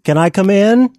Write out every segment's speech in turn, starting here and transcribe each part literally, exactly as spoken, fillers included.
Can I come in?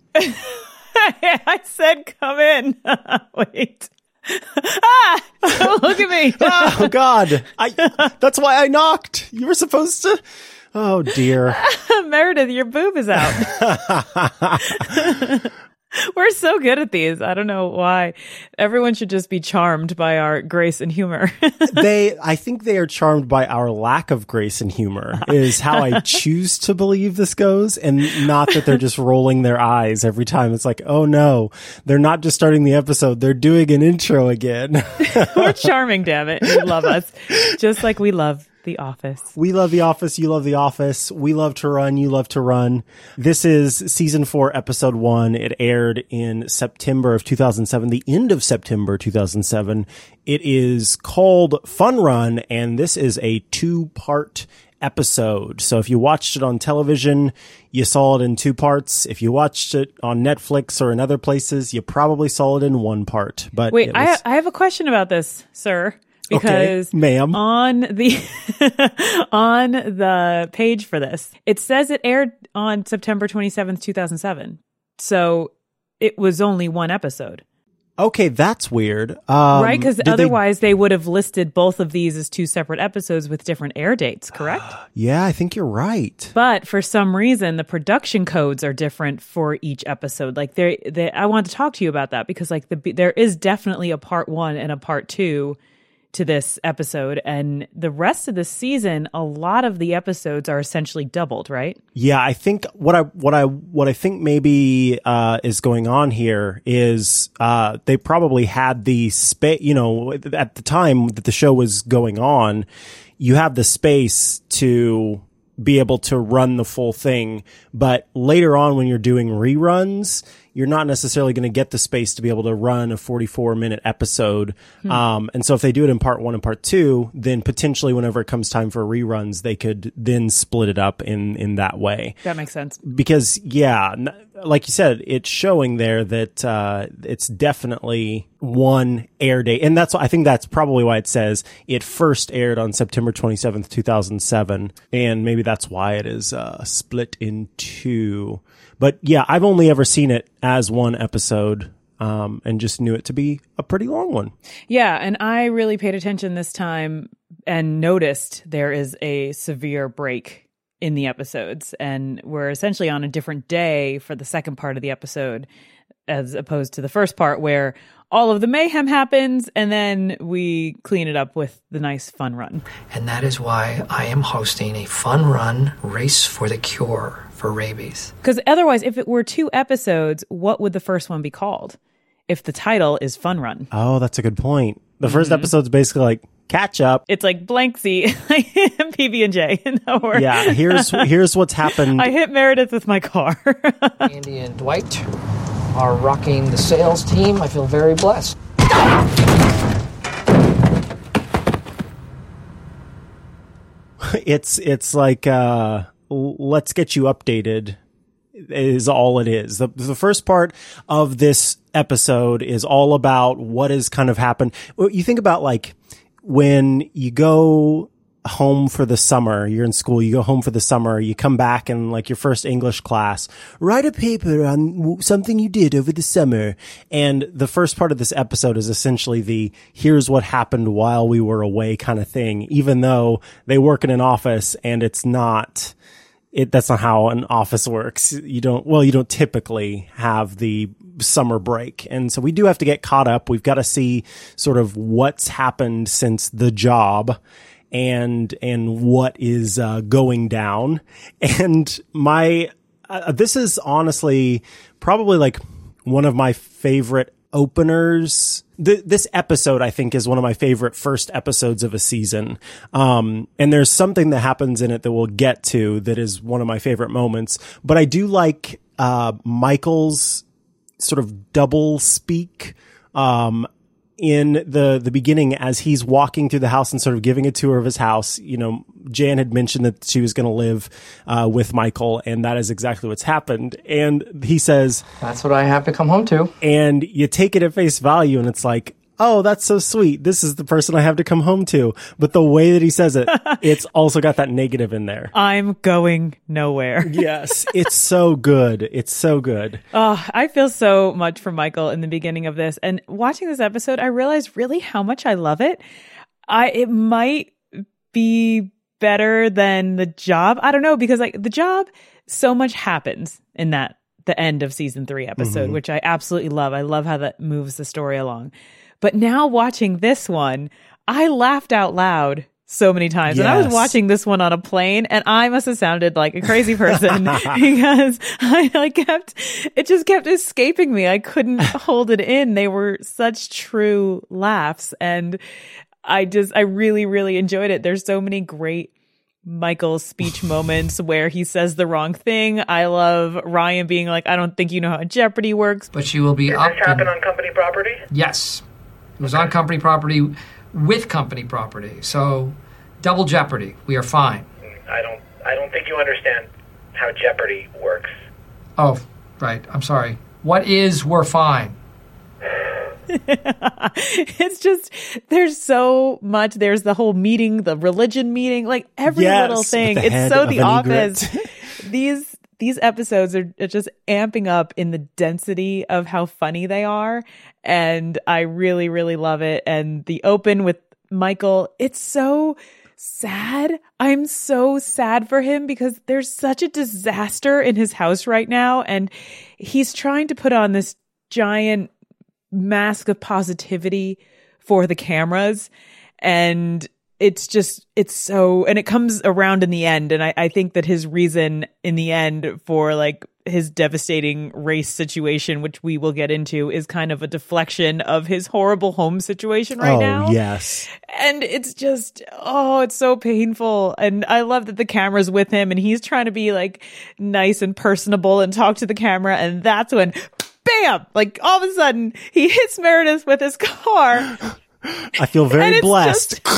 I said come in. Wait. Ah! Don't look at me. Oh, God. I. That's why I knocked. You were supposed to... Oh, dear. Meredith, your boob is out. We're so good at these. I don't know why. Everyone should just be charmed by our grace and humor. they, I think they are charmed by our lack of grace and humor, is how I choose to believe this goes, and not that they're just rolling their eyes every time. It's like, oh no, they're not just starting the episode, they're doing an intro again. We're charming, damn it. You love us. Just like we love The Office. We love The Office. You love The Office. We love to run. You love to run. This is season four, episode one. It aired in September of two thousand seven, the end of September two thousand seven. It is called Fun Run, and this is a two-part episode. So if you watched it on television, you saw it in two parts. If you watched it on Netflix or in other places, you probably saw it in one part. But wait, it was... I, I have a question about this, sir. Because okay, ma'am. on the on the page for this, it says it aired on September twenty-seventh, two thousand seven. So it was only one episode. Okay, that's weird. Um, right? Because otherwise they... they would have listed both of these as two separate episodes with different air dates, correct? Yeah, I think you're right. But for some reason, the production codes are different for each episode. Like, they, they, I want to talk to you about that because, like, the, there is definitely a part one and a part two to this episode, and the rest of the season, a lot of the episodes are essentially doubled, right? Yeah, I think what I what I what I think maybe uh, is going on here is uh, they probably had the space. You know, at the time that the show was going on, you have the space to be able to run the full thing, but later on when you're doing reruns, you're not necessarily going to get the space to be able to run a forty-four minute episode. Hmm. Um, and so if they do it in part one and part two, then potentially whenever it comes time for reruns, they could then split it up in, in that way. That makes sense. Because, yeah, like you said, it's showing there that uh, it's definitely one air date. And that's I think that's probably why it says it first aired on September twenty-seventh, two thousand seven. And maybe that's why it is uh, split in two. But yeah, I've only ever seen it as one episode, um, and just knew it to be a pretty long one. Yeah, and I really paid attention this time and noticed there is a severe break in the episodes, and we're essentially on a different day for the second part of the episode as opposed to the first part where all of the mayhem happens and then we clean it up with the nice fun run. And that is why I am hosting a fun run race for the cure for rabies. Because otherwise, if it were two episodes, what would the first one be called if the title is Fun Run? Oh, that's a good point. The first mm-hmm. episode's basically like catch up. It's like blank C, P B and J. No, yeah, here's here's what's happened. I hit Meredith with my car. Andy and Dwight are rocking the sales team. I feel very blessed. It's it's like uh, let's get you updated is all it is. The, the first part of this episode is all about what has kind of happened. You think about like when you go home for the summer, you're in school, you go home for the summer, you come back and like your first English class, write a paper on something you did over the summer. And the first part of this episode is essentially the here's what happened while we were away kind of thing, even though they work in an office and it's not, it, that's not how an office works. You don't, well, you don't typically have the summer break. And so we do have to get caught up. We've got to see sort of what's happened since the job and and what is uh, going down. And my uh, this is honestly probably like one of my favorite openers. Th- this episode, I think, is one of my favorite first episodes of a season. Um, and there's something that happens in it that we'll get to that is one of my favorite moments. But I do like uh, Michael's sort of double speak um in the the beginning as he's walking through the house and sort of giving a tour of his house. You know, Jan had mentioned that she was going to live uh with Michael, and that is exactly what's happened. And he says, that's what I have to come home to. And you take it at face value and it's like, oh, that's so sweet. This is the person I have to come home to. But the way that he says it, it's also got that negative in there. I'm going nowhere. Yes, it's so good. It's so good. Oh, I feel so much for Michael in the beginning of this. And watching this episode, I realized really how much I love it. I it might be better than The Job. I don't know, because like The Job, so much happens in that the end of season three episode, mm-hmm. which I absolutely love. I love how that moves the story along. But now watching this one, I laughed out loud so many times. Yes. And I was watching this one on a plane, and I must have sounded like a crazy person because I like kept, it just kept escaping me. I couldn't hold it in. They were such true laughs. And I just, I really, really enjoyed it. There's so many great Michael's speech moments where he says the wrong thing. I love Ryan being like, I don't think you know how Jeopardy works. But she will be Did up. Did this happen in... on company property? Yes. It was on company property with company property. So double jeopardy. We are fine. I don't I don't think you understand how Jeopardy works. Oh, right. I'm sorry. What is we're fine? It's just, there's so much. There's the whole meeting, the religion meeting, like every yes, little thing. The it's so The Office. These these episodes are, are just amping up in the density of how funny they are. And I really, really love it. And the open with Michael, it's so sad. I'm so sad for him because there's such a disaster in his house right now. And he's trying to put on this giant mask of positivity for the cameras. And it's just, it's so, and it comes around in the end. And I, I think that his reason in the end for like his devastating race situation, which we will get into, is kind of a deflection of his horrible home situation right oh, now. Yes. And it's just, oh, it's so painful. And I love that the camera's with him and he's trying to be like nice and personable and talk to the camera. And that's when, bam, like all of a sudden he hits Meredith with his car. I feel very blessed. Just,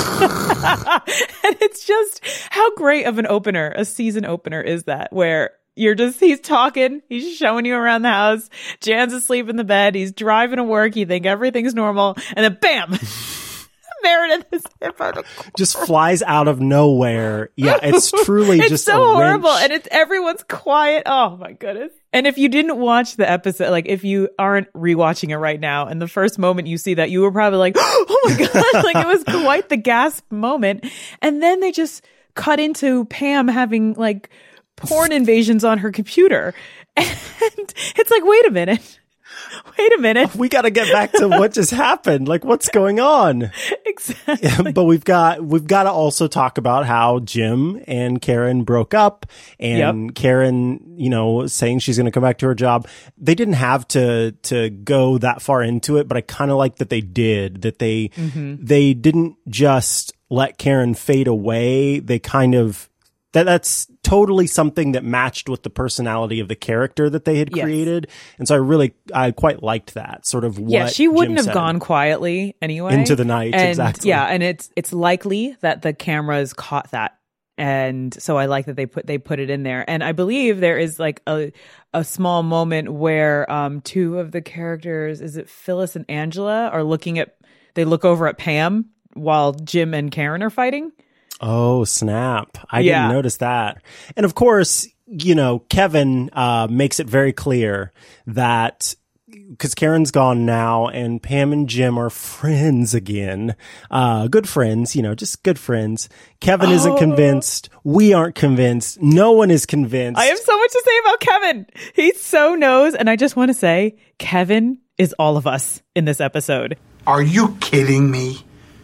and it's just, how great of an opener, a season opener is that, where you're just, he's talking, he's showing you around the house, Jan's asleep in the bed, he's driving to work, you think everything's normal, and then bam, Meredith is hit by the car. Just flies out of nowhere. Yeah, it's truly it's just so a horrible, wrench. and it's everyone's quiet. Oh my goodness. And if you didn't watch the episode, like if you aren't rewatching it right now, and the first moment you see that, you were probably like, oh my God, like it was quite the gasp moment. And then they just cut into Pam having like porn invasions on her computer. And it's like, wait a minute. Wait a minute. We got to get back to what just happened. Like, what's going on? Exactly. But we've got we've got to also talk about how Jim and Karen broke up, and yep. Karen, you know, saying she's going to come back to her job. They didn't have to to go that far into it, but I kind of like that they did. That they mm-hmm. they didn't just let Karen fade away. They kind of that that's totally something that matched with the personality of the character that they had yes. created. And so I really, I quite liked that sort of what Yeah, she wouldn't Jim have said. gone quietly anyway. Into the night, and, exactly. Yeah, and it's it's likely that the cameras caught that. And so I like that they put they put it in there. And I believe there is like a a small moment where um two of the characters, is it Phyllis and Angela, are looking at, they look over at Pam while Jim and Karen are fighting. Oh, snap. I yeah. didn't notice that. And of course, you know, Kevin uh, makes it very clear that because Karen's gone now and Pam and Jim are friends again, uh, good friends, you know, just good friends. Kevin oh. isn't convinced. We aren't convinced. No one is convinced. I have so much to say about Kevin. He so knows. And I just want to say, Kevin is all of us in this episode. Are you kidding me?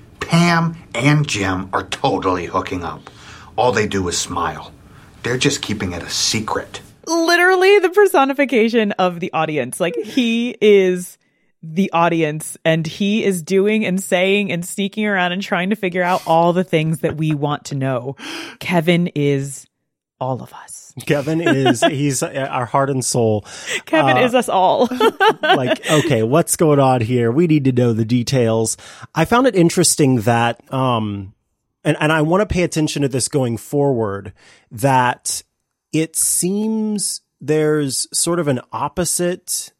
Pam and Jim are totally hooking up. All they do is smile. They're just keeping it a secret. Literally the personification of the audience. Like, he is the audience, and he is doing and saying and sneaking around and trying to figure out all the things that we want to know. Kevin is all of us. Kevin is, he's our heart and soul. Kevin uh, is us all. Like, okay, what's going on here? We need to know the details. I found it interesting that, um, and, and I want to pay attention to this going forward, that it seems there's sort of an opposite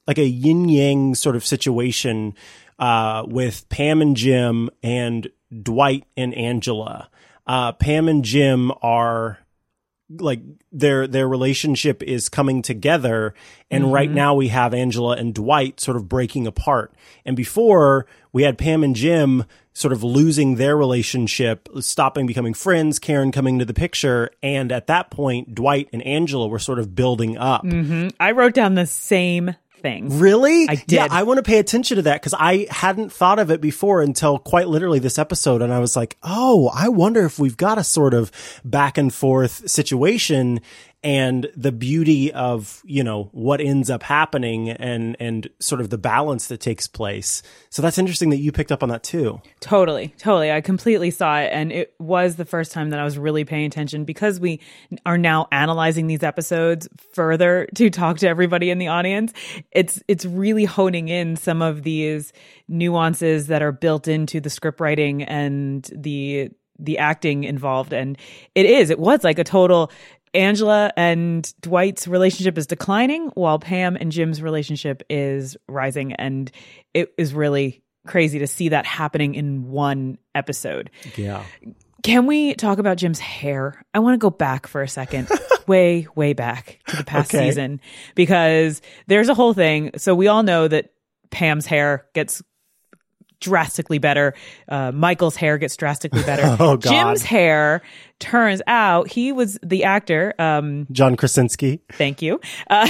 like a yin yang sort of situation uh, with Pam and Jim and Dwight and Angela. Uh, Pam and Jim are like their their relationship is coming together, and mm-hmm. right now we have Angela and Dwight sort of breaking apart. And before we had Pam and Jim sort of losing their relationship, stopping becoming friends, Karen coming into the picture, and at that point Dwight and Angela were sort of building up. Mm-hmm. I wrote down the same thing. Really? I did. Yeah, I want to pay attention to that because I hadn't thought of it before until quite literally this episode. And I was like, oh, I wonder if we've got a sort of back and forth situation, and the beauty of, you know, what ends up happening and, and sort of the balance that takes place. So that's interesting that you picked up on that too. Totally. Totally. I completely saw it. And it was the first time that I was really paying attention because we are now analyzing these episodes further to talk to everybody in the audience. It's, it's really honing in some of these nuances that are built into the script writing and the, the acting involved. And it is, it was like a total, Angela and Dwight's relationship is declining while Pam and Jim's relationship is rising. And it is really crazy to see that happening in one episode. Yeah. Can we talk about Jim's hair? I want to go back for a second, way, way back to the past okay. season, because there's a whole thing. So we all know that Pam's hair gets drastically better. Uh, Michael's hair gets drastically better. Oh, God. Jim's hair, turns out he was the actor. Um, John Krasinski. Thank you. Uh,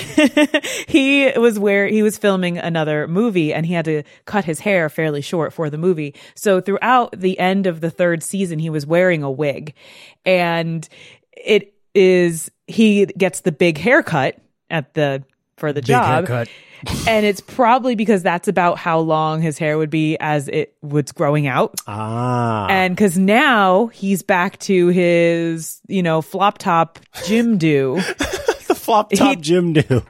he was where he was filming another movie and he had to cut his hair fairly short for the movie. So throughout the end of the third season, he was wearing a wig, and it is, he gets the big haircut at the, for the Big job. haircut. And it's probably because that's about how long his hair would be as it was growing out. Ah. And because now he's back to his, you know, flop top Jim do. The flop top He- Jim do.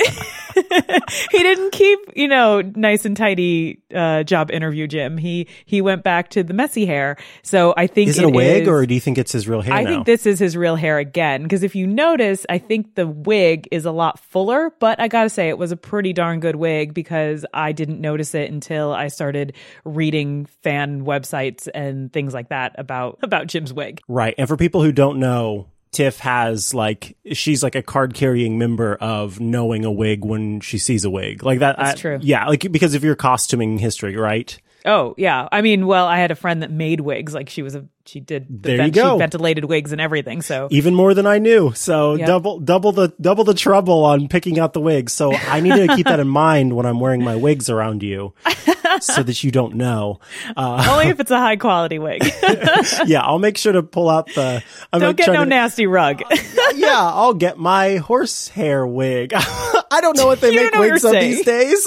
He didn't keep, you know, nice and tidy uh, job interview Jim. He he went back to the messy hair. So I think Is it a wig, is, or do you think it's his real hair I now? think this is his real hair again. Because if you notice, I think the wig is a lot fuller. But I got to say, it was a pretty darn good wig because I didn't notice it until I started reading fan websites and things like that about, about Jim's wig. Right. And for people who don't know, Tiff has like, she's like a card carrying member of knowing a wig when she sees a wig. Like that. That's I, true. Yeah. Like because of your costuming history, right? Oh, yeah. I mean, well, I had a friend that made wigs. Like she was a, she did, the There you vent- go. she ventilated wigs and everything. So Even more than I knew. So Yep. double, double the, double the trouble on picking out the wigs. So I need to keep that in mind when I'm wearing my wigs around you so that you don't know. Uh, only if it's a high quality wig. yeah. I'll make sure to pull out the, I'm Don't like get trying no to- nasty rug. yeah, I'll get my horsehair wig. I don't know what they You make don't know what wigs you're of these days.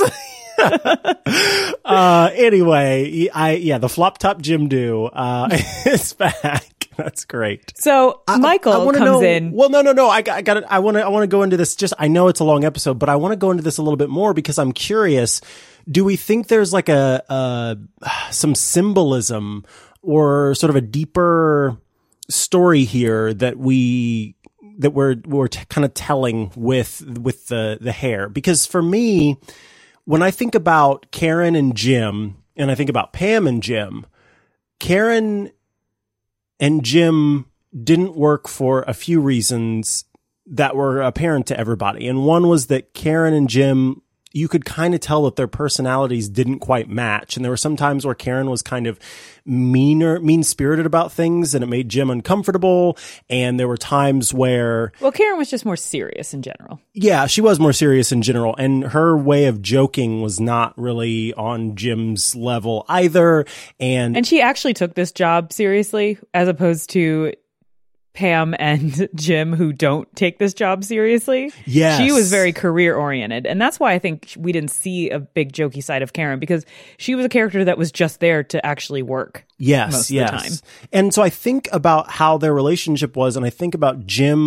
uh, anyway, I, yeah, the flop top Jim do, uh, is back. That's great. So Michael I wanna comes know, in. Well, no, no, no. I got, I got it. I want to, I want to go into this. Just, I know it's a long episode, but I want to go into this a little bit more because I'm curious. Do we think there's like a, uh, some symbolism or sort of a deeper story here that we, that we're, we're t- kind of telling with, with the, the hair? Because for me, when I think about Karen and Jim and I think about Pam and Jim, Karen and Jim didn't work for a few reasons that were apparent to everybody. And one was that Karen and Jim, you could kind of tell that their personalities didn't quite match. And there were some times where Karen was kind of meaner, mean-spirited about things, and it made Jim uncomfortable. And there were times where, Well, Karen was just more serious in general. yeah, she was more serious in general. And her way of joking was not really on Jim's level either. And, And she actually took this job seriously as opposed to Pam and Jim, who don't take this job seriously. Yes. She was very career oriented. And that's why I think we didn't see a big jokey side of Karen, because she was a character that was just there to actually work. Yes, most of yes. the time. And so I think about how their relationship was, and I think about Jim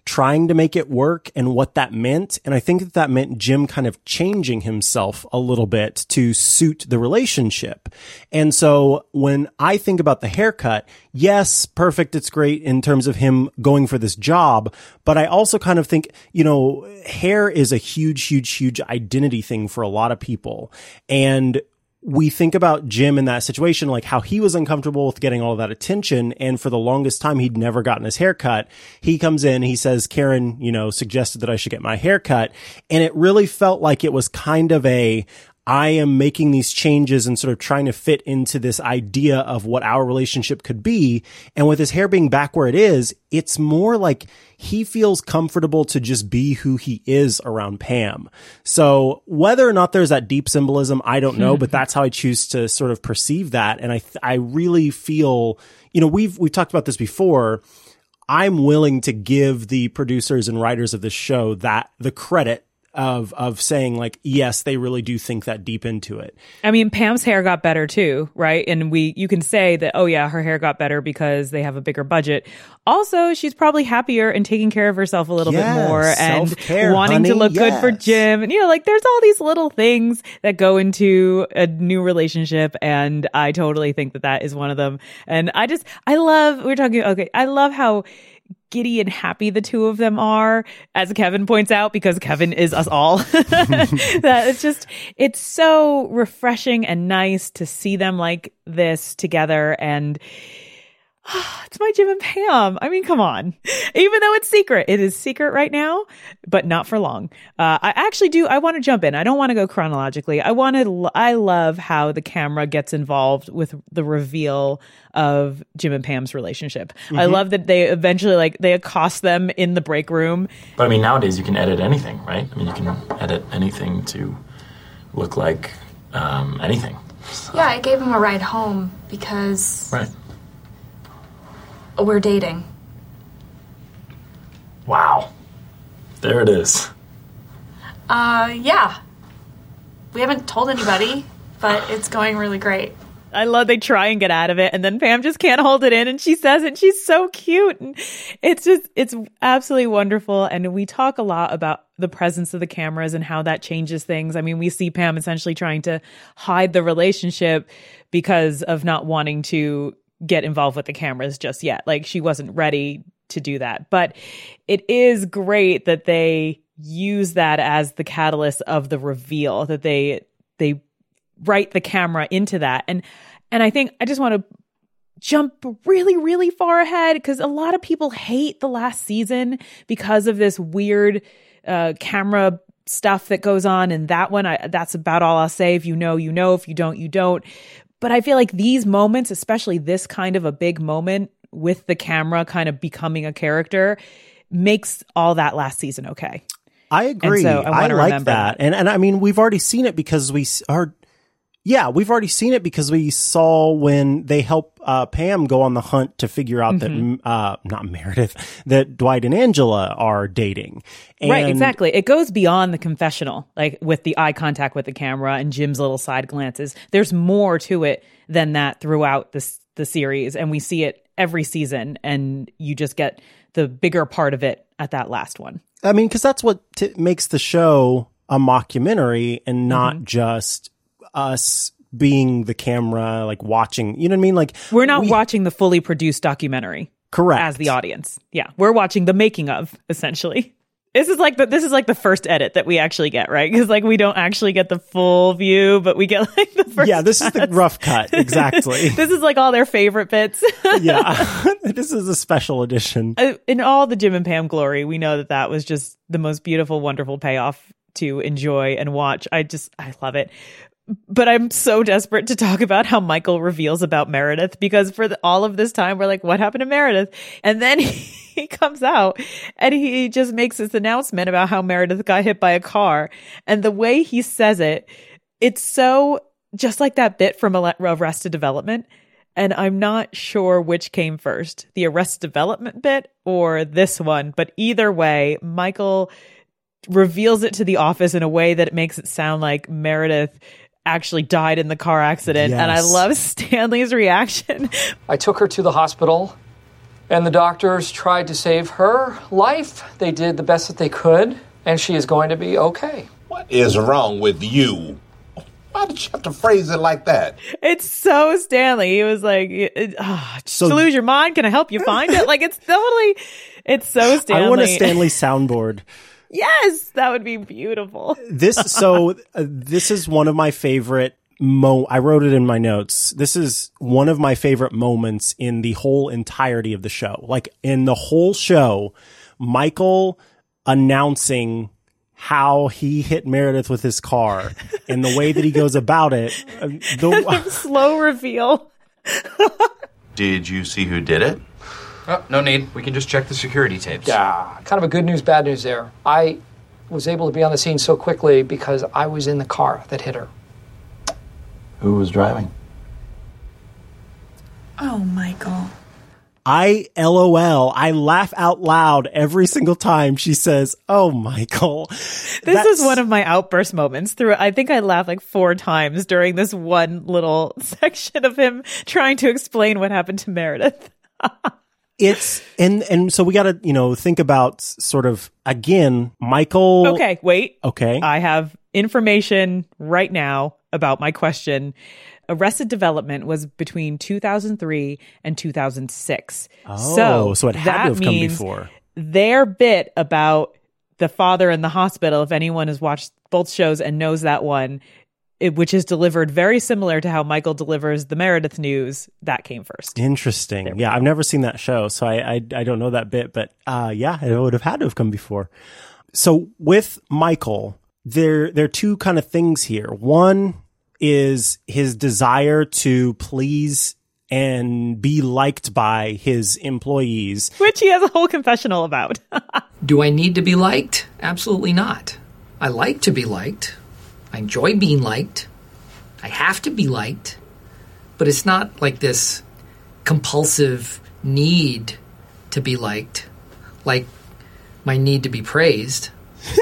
trying to make it work and what that meant. And I think that that meant Jim kind of changing himself a little bit to suit the relationship. And so when I think about the haircut, yes, perfect. It's great in terms of him going for this job. But I also kind of think, you know, hair is a huge, huge, huge identity thing for a lot of people. And we think about Jim in that situation, like how he was uncomfortable with getting all of that attention. And for the longest time, he'd never gotten his hair cut. He comes in, he says, Karen, you know, suggested that I should get my hair cut. And it really felt like it was kind of a, I am making these changes and sort of trying to fit into this idea of what our relationship could be. And with his hair being back where it is, it's more like he feels comfortable to just be who he is around Pam. So whether or not there's that deep symbolism, I don't know, but that's how I choose to sort of perceive that. And I, I really feel, you know, we've, we've talked about this before. I'm willing to give the producers and writers of this show that the credit of, of saying like, yes, they really do think that deep into it. I mean, Pam's hair got better too, right? And we, you can say that, oh yeah, her hair got better because they have a bigger budget. Also, she's probably happier and taking care of herself a little Yes, bit more and self-care, wanting honey, to look yes. good for Jim. And, you know, like there's all these little things that go into a new relationship. And I totally think that that is one of them. And I just, I love, we're talking, okay, I love how giddy and happy the two of them are, as Kevin points out, because Kevin is us all. That it's just, it's so refreshing and nice to see them like this together. And oh, it's my Jim and Pam. I mean, come on. Even though it's secret, it is secret right now, but not for long. Uh, I actually do. I want to jump in. I don't want to go chronologically. I want to, I love how the camera gets involved with the reveal of Jim and Pam's relationship. Mm-hmm. I love that they eventually, like, they accost them in the break room. But I mean, nowadays you can edit anything, right? I mean, you can edit anything to look like um, anything. So. Yeah, I gave him a ride home because... Right. We're dating. Wow. There it is. Uh, yeah. We haven't told anybody, but it's going really great. I love they try and get out of it, and then Pam just can't hold it in, and she says it. She's so cute. And it's just, it's absolutely wonderful. And we talk a lot about the presence of the cameras and how that changes things. I mean, we see Pam essentially trying to hide the relationship because of not wanting to get involved with the cameras just yet. Like, she wasn't ready to do that. But it is great that they use that as the catalyst of the reveal, that they they write the camera into that. And and I think I just want to jump really, really far ahead, because a lot of people hate the last season because of this weird uh, camera stuff that goes on in that one. I, that's about all I'll say. If you know, you know. If you don't, you don't. But I feel like these moments, especially this kind of a big moment with the camera kind of becoming a character, makes all that last season okay. I agree. So I, I like that. that. And and I mean, we've already seen it because we are, yeah, we've already seen it because we saw when they help uh, Pam go on the hunt to figure out mm-hmm. that, uh, not Meredith, that Dwight and Angela are dating. And right, exactly. It goes beyond the confessional, like with the eye contact with the camera and Jim's little side glances. There's more to it than that throughout this, the series. And we see it every season, and you just get the bigger part of it at that last one. I mean, because that's what t- makes the show a mockumentary and not mm-hmm. just us being the camera, like watching, you know what I mean? Like, we're not we, watching the fully produced documentary. Correct. As the audience. Yeah. We're watching the making of, essentially. This is like the, this is like the first edit that we actually get, right? Because like we don't actually get the full view, but we get like the first. Yeah, this cuts. Is the rough cut. Exactly. This is like all their favorite bits. Yeah. This is a special edition. In all the Jim and Pam glory, we know that that was just the most beautiful, wonderful payoff to enjoy and watch. I just, I love it. But I'm so desperate to talk about how Michael reveals about Meredith, because for the, all of this time, we're like, what happened to Meredith? And then he, he comes out and he just makes this announcement about how Meredith got hit by a car. And the way he says it, it's so just like that bit from Arrested Development. And I'm not sure which came first, the Arrested Development bit or this one. But either way, Michael reveals it to the office in a way that it makes it sound like Meredith actually died in the car accident. Yes. And I love Stanley's reaction. I took her to the hospital And the doctors tried to save her life. They did the best that they could, and she is going to be okay. What is wrong with you? Why did you have to phrase it like that? It's so Stanley. He was like, oh, So- to lose your mind, can I help you find it? Like, it's totally, it's so Stanley. I want a Stanley soundboard. Yes, that would be beautiful. This so uh, this is one of my favorite mo I wrote it in my notes. This is one of my favorite moments in the whole entirety of the show. Like in the whole show, Michael announcing how he hit Meredith with his car and the way that he goes about it. uh, The, Slow reveal. Did you see who did it? Oh, no need. We can just check the security tapes. Yeah, kind of a good news, bad news there. I was able to be on the scene so quickly because I was in the car that hit her. Who was driving? Oh, Michael. I LOL. I laugh out loud every single time she says, "Oh, Michael." This That's- is one of my outburst moments through. I think I laughed like four times during this one little section of him trying to explain what happened to Meredith. It's and and so we got to, you know, think about s- sort of again, Michael. Okay, wait. Okay. I have information right now about my question. Arrested Development was between two thousand three and two thousand six. Oh, so, so it had that to have come means before. Their bit about the father in the hospital, if anyone has watched both shows and knows that one, it, which is delivered very similar to how Michael delivers the Meredith news, that came first. Interesting. Yeah, I've never seen that show, so I, I I don't know that bit, but uh, yeah, it would have had to have come before. So with Michael, there there are two kind of things here. One is his desire to please and be liked by his employees. Which he has a whole confessional about. Do I need to be liked? Absolutely not. I like to be liked. I enjoy being liked. I have to be liked. But it's not like this compulsive need to be liked, like my need to be praised.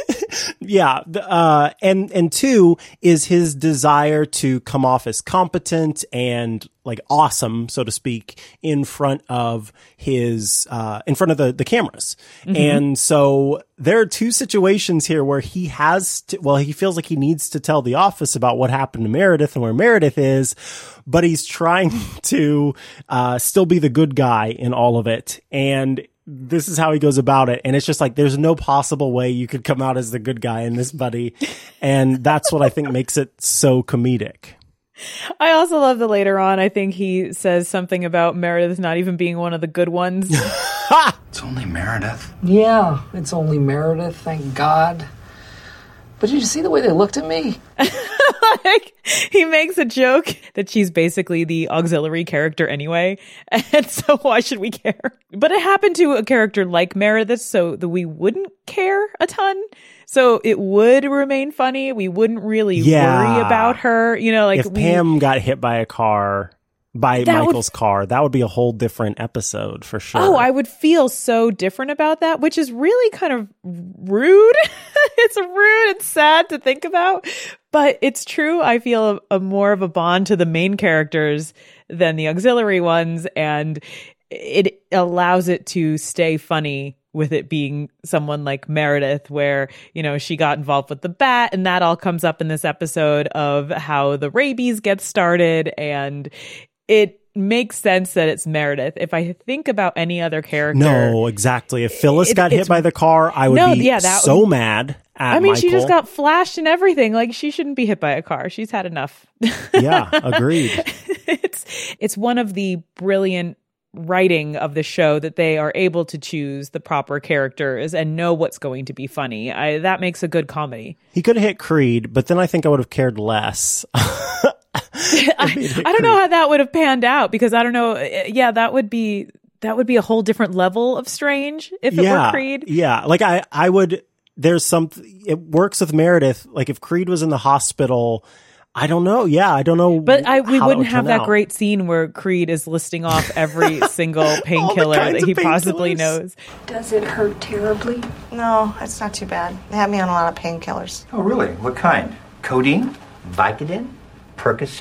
Yeah, th- uh, and and two is his desire to come off as competent and like awesome, so to speak, in front of his uh, in front of the the cameras. Mm-hmm. And so there are two situations here where he has to, well, he feels like he needs to tell the office about what happened to Meredith and where Meredith is, but he's trying to uh, still be the good guy in all of it. And this is how he goes about it. And it's just like, there's no possible way you could come out as the good guy in this, buddy. And that's what I think makes it so comedic. I also love that later on, I think he says something about Meredith not even being one of the good ones. It's only Meredith. Yeah, it's only Meredith, thank God. But did you see the way they looked at me? Like, he makes a joke that she's basically the auxiliary character anyway, and so why should we care? But it happened to a character like Meredith, so that we wouldn't care a ton. So it would remain funny. We wouldn't really Yeah. worry about her. You know, like if we, Pam got hit by a car, by That would- Michael's car, that would be a whole different episode for sure. Oh, I would feel so different about that, which is really kind of rude. It's rude and sad to think about, but it's true. I feel a, a more of a bond to the main characters than the auxiliary ones, and it allows it to stay funny with it being someone like Meredith, where, you know, she got involved with the bat, and that all comes up in this episode of how the rabies get started, and it makes sense that it's Meredith. If I think about any other character, No, exactly. If Phyllis It- got hit it's- by the car, I would No, be yeah, that so would- mad at I mean, Michael. she just got flashed and everything. Like, she shouldn't be hit by a car. She's had enough. Yeah, agreed. it's it's one of the brilliant writing of the show that they are able to choose the proper characters and know what's going to be funny. I, that makes a good comedy. He could have hit Creed, but then I think I would have cared less. I, I don't know how that would have panned out, because I don't know. uh, Yeah, that would be that would be a whole different level of strange if it yeah, were Creed. Yeah, like I, I would. There's some. It works with Meredith. Like if Creed was in the hospital, I don't know. Yeah, I don't know. But I, we how wouldn't would have turn that out. great scene where Creed is listing off every single painkiller kinds that he of possibly painkillers. knows. Does it hurt terribly? No, it's not too bad. They have me on a lot of painkillers. Oh, really? What kind? Codeine? Vicodin? Percocet?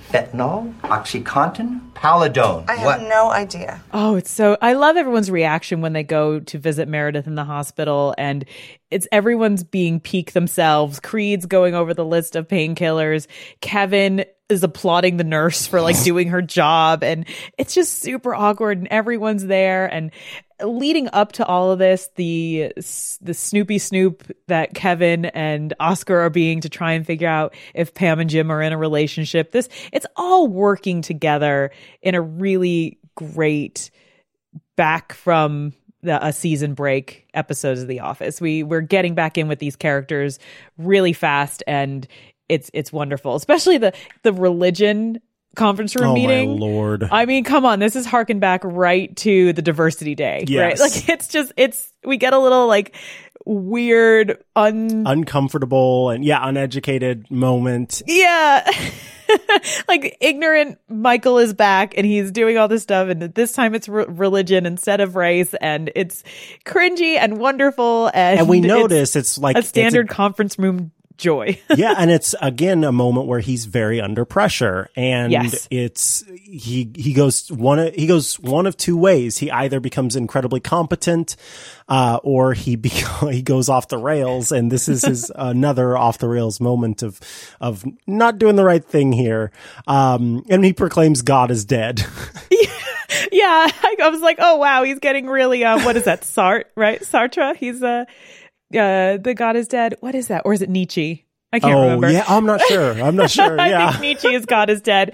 Fentanyl, OxyContin, Paladone. I have What? no idea. Oh, it's so, I love everyone's reaction when they go to visit Meredith in the hospital, and it's everyone's being peak themselves. Creed's going over the list of painkillers. Kevin is applauding the nurse for like doing her job, and it's just super awkward, and everyone's there. And leading up to all of this, the the Snoopy Snoop that Kevin and Oscar are being to try and figure out if Pam and Jim are in a relationship. This, it's all working together in a really great back from the, a season break episodes of The Office. We we're getting back in with these characters really fast, and it's it's wonderful. Especially the the religion conference room oh, meeting. My Lord. I mean, come on, this is harken back right to the diversity day, yes. right? Like it's just it's we get a little like weird, un uncomfortable and yeah, uneducated moment. Yeah. Like ignorant Michael is back and he's doing all this stuff, and this time it's re- religion instead of race, and it's cringy and wonderful, and, and we notice it's, it's like a standard it's a, conference room joy. Yeah, and it's again a moment where he's very under pressure, and yes. it's he he goes one he goes one of two ways. He either becomes incredibly competent, uh, or he be, he goes off the rails, and this is his another off the rails moment of of not doing the right thing here. Um, and he proclaims God is dead. Yeah, I, I was like, oh wow, he's getting really um, what is that? Sartre, right? Sartre. He's uh Uh, the God is dead. What is that? Or is it Nietzsche? I can't oh, remember. Yeah, I'm not sure. I'm not sure. Yeah. I think Nietzsche is God is dead.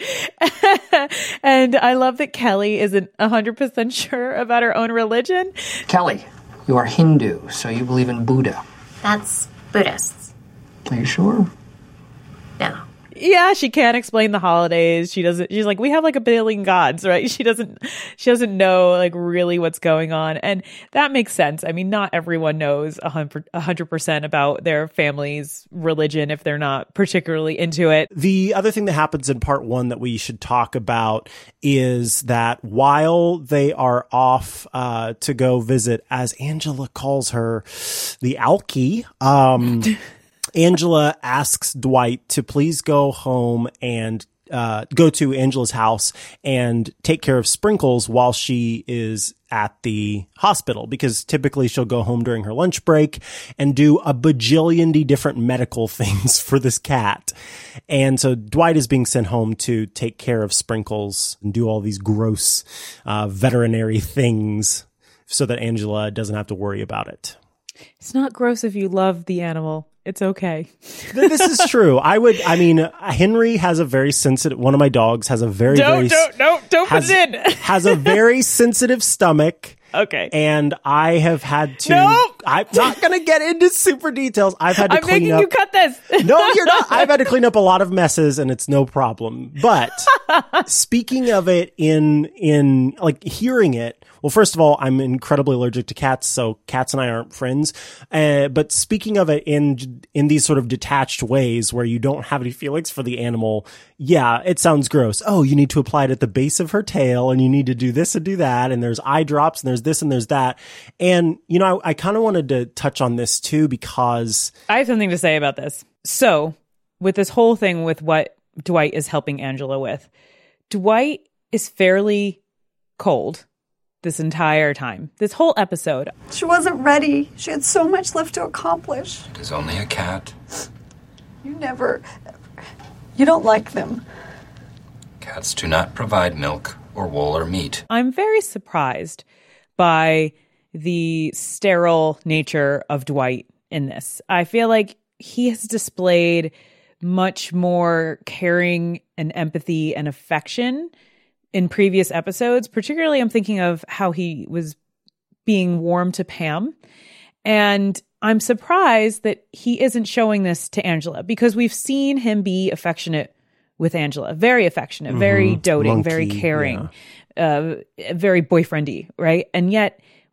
And I love that Kelly isn't one hundred percent sure about her own religion. Kelly, you are Hindu, so you believe in Buddha. That's Buddhists. Are you sure? No. Yeah, she can't explain the holidays. She doesn't, she's like, we have like a billion gods, right? She doesn't, she doesn't know like really what's going on. And that makes sense. I mean, not everyone knows a hundred percent about their family's religion if they're not particularly into it. The other thing that happens in part one that we should talk about is that while they are off, uh, to go visit, as Angela calls her, the Alki, um, Angela asks Dwight to please go home and uh, go to Angela's house and take care of Sprinkles while she is at the hospital, because typically she'll go home during her lunch break and do a bajillion different medical things for this cat. And so Dwight is being sent home to take care of Sprinkles and do all these gross uh, veterinary things so that Angela doesn't have to worry about it. It's not gross if you love the animal. It's okay. This is true. I would, I mean, Henry has a very sensitive, one of my dogs has a very, don't, very, don't, don't, don't has, put it in. has a very sensitive stomach. Okay. And I have had to, no! I'm not going to get into super details. I've had to I'm clean making up. you cut this. No, you're not. I've had to clean up a lot of messes and it's no problem. But speaking of it in, in like hearing it, well, first of all, I'm incredibly allergic to cats, so cats and I aren't friends. Uh, but speaking of it in in these sort of detached ways where you don't have any feelings for the animal, yeah, it sounds gross. Oh, you need to apply it at the base of her tail, and you need to do this and do that, and there's eye drops, and there's this and there's that. And, you know, I, I kind of wanted to touch on this, too, because I have something to say about this. So, with this whole thing with what Dwight is helping Angela with, Dwight is fairly cold this entire time, this whole episode. She wasn't ready. She had so much left to accomplish. It is only a cat. You never... You don't like them. Cats do not provide milk or wool or meat. I'm very surprised by the sterile nature of Dwight in this. I feel like he has displayed much more caring and empathy and affection in previous episodes. Particularly, I'm thinking of how he was being warm to Pam. And I'm surprised that he isn't showing this to Angela, because we've seen him be affectionate with Angela. Very affectionate, mm-hmm. very doting, Monkey, very caring, yeah. uh, very boyfriendy, right? And yet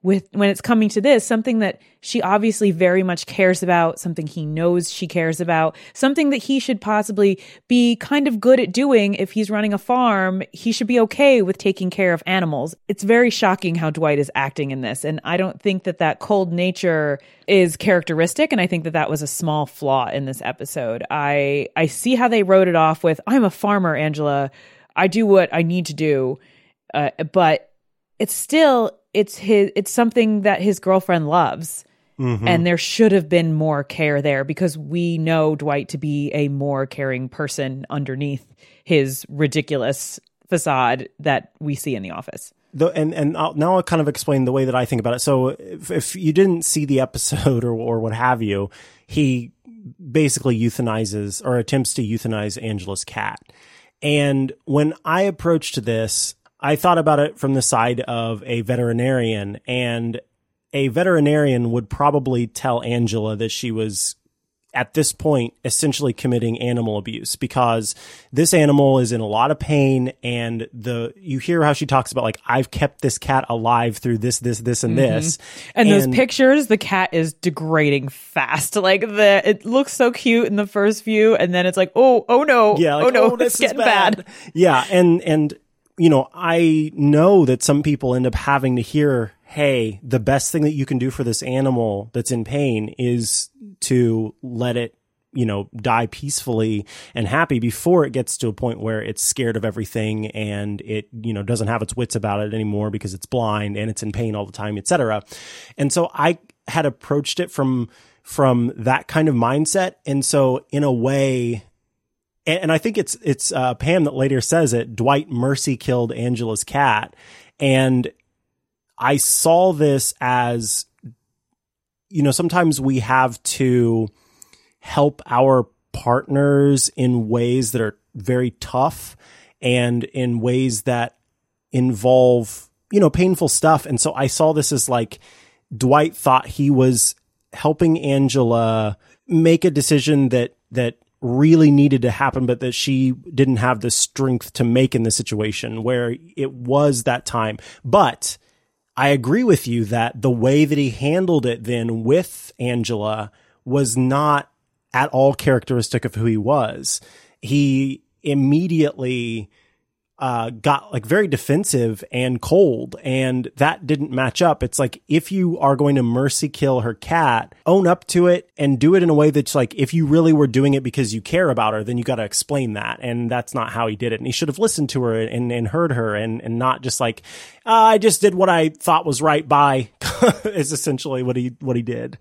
with when it's coming to this, something that she obviously very much cares about, something he knows she cares about, something that he should possibly be kind of good at doing if he's running a farm. He should be okay with taking care of animals. It's very shocking how Dwight is acting in this. And I don't think that that cold nature is characteristic. And I think that that was a small flaw in this episode. I, I see how they wrote it off with, I'm a farmer, Angela. I do what I need to do. Uh, but it's still, it's his, it's something that his girlfriend loves. Mm-hmm. And there should have been more care there because we know Dwight to be a more caring person underneath his ridiculous facade that we see in The Office. The, and and I'll, now I'll kind of explain the way that I think about it. So if, if you didn't see the episode or, or what have you, he basically euthanizes or attempts to euthanize Angela's cat. And when I approached this, I thought about it from the side of a veterinarian, and a veterinarian would probably tell Angela that she was at this point essentially committing animal abuse because this animal is in a lot of pain. And the, you hear how she talks about like, I've kept this cat alive through this, this, this, and mm-hmm. this. And, and those pictures, the cat is degrading fast. Like the, it looks so cute in the first view. And then it's like, oh, oh no. Yeah. Like, oh no, oh, this it's getting is bad. bad. Yeah. And, and, you know, I know that some people end up having to hear, hey, the best thing that you can do for this animal that's in pain is to let it, you know, die peacefully and happy before it gets to a point where it's scared of everything and it, you know, doesn't have its wits about it anymore because it's blind and it's in pain all the time, et cetera. And so I had approached it from, from that kind of mindset. And so in a way, and, and I think it's, it's, uh, Pam that later says it, Dwight mercy killed Angela's cat. And I saw this as, you know, sometimes we have to help our partners in ways that are very tough and in ways that involve, you know, painful stuff. And so I saw this as like Dwight thought he was helping Angela make a decision that, that really needed to happen, but that she didn't have the strength to make in the situation where it was that time. But I agree with you that the way that he handled it then with Angela was not at all characteristic of who he was. He immediately uh, got like very defensive and cold, and that didn't match up. It's like, if you are going to mercy kill her cat, own up to it and do it in a way that's like, if you really were doing it because you care about her, then you got to explain that. And that's not how he did it. And he should have listened to her and, and heard her and, and not just like, uh, I just did what I thought was right by is essentially what he, what he did.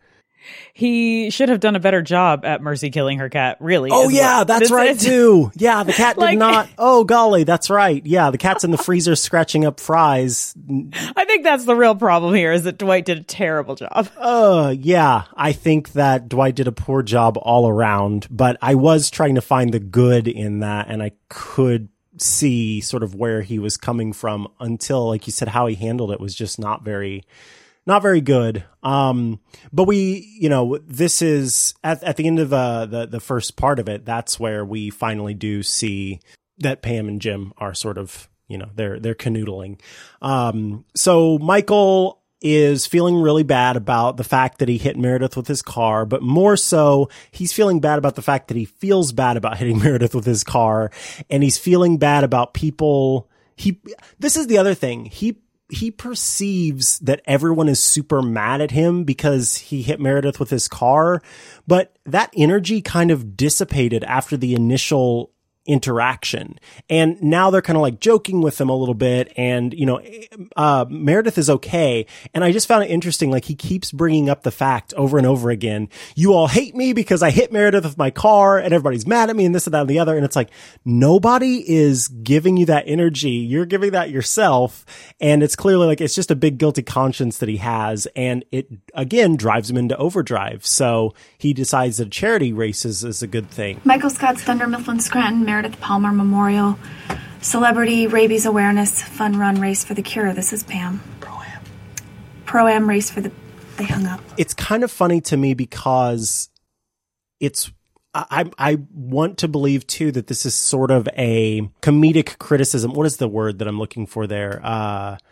He should have done a better job at mercy killing her cat, really. Oh, yeah, that's right, is. too. Yeah, the cat did like, not. Oh, golly, that's right. Yeah, the cat's in the freezer scratching up fries. I think that's the real problem here, is that Dwight did a terrible job. Uh, yeah, I think that Dwight did a poor job all around, but I was trying to find the good in that, and I could see sort of where he was coming from until, like you said, how he handled it was just not very... Not very good. Um, but we, you know, this is at, at the end of uh, the, the first part of it. That's where we finally do see that Pam and Jim are sort of, you know, they're, they're canoodling. Um, so Michael is feeling really bad about the fact that he hit Meredith with his car, but more so he's feeling bad about the fact that he feels bad about hitting Meredith with his car. And he's feeling bad about people. He, this is the other thing. He, He perceives that everyone is super mad at him because he hit Meredith with his car, but that energy kind of dissipated after the initial interaction. And now they're kind of like joking with him a little bit. And, you know, uh, Meredith is okay. And I just found it interesting. Like, he keeps bringing up the fact over and over again. You all hate me because I hit Meredith with my car and everybody's mad at me and this and that and the other. And it's like, nobody is giving you that energy. You're giving that yourself. And it's clearly like, it's just a big guilty conscience that he has. And it, again, drives him into overdrive. So he decides that charity races is a good thing. Michael Scott's Thunder Mifflin Scranton Meredith Palmer Memorial Celebrity Rabies Awareness Fun Run Race for the Cure. This is Pam. Pro-Am. Pro-Am race for the... They hung up. It's kind of funny to me because it's... I, I want to believe, too, that this is sort of a comedic criticism. What is the word that I'm looking for there? Uh,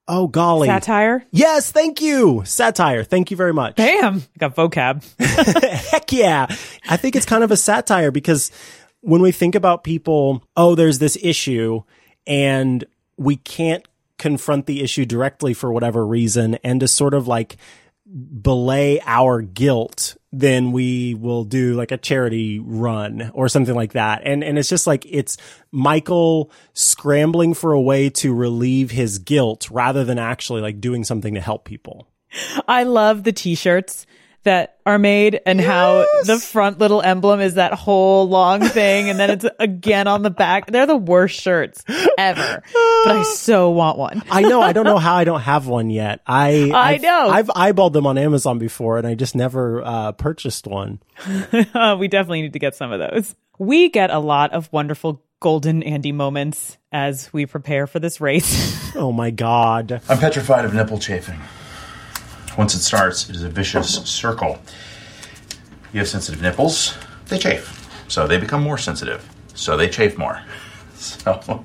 Oh, golly. Satire? Yes, thank you. Satire. Thank you very much. Bam. Got vocab. Heck yeah. I think it's kind of a satire because when we think about people, oh, there's this issue and we can't confront the issue directly for whatever reason, and to sort of like belay our guilt, then we will do like a charity run or something like that. And and it's just like it's Michael scrambling for a way to relieve his guilt rather than actually like doing something to help people. I love the t-shirts that are made and yes! how the front little emblem is that whole long thing and then it's again on the back. They're the worst shirts ever, but I so want one. I know. I don't know how I don't have one yet. I I I've, know. I've eyeballed them on Amazon before and I just never uh, purchased one. We definitely need to get some of those. We get a lot of wonderful golden Andy moments as we prepare for this race. Oh my God. I'm petrified of nipple chafing. Once it starts, it is a vicious circle. You have sensitive nipples, they chafe. So they become more sensitive. So they chafe more. So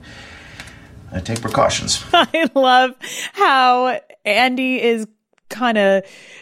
I take precautions. I love how Andy is kind of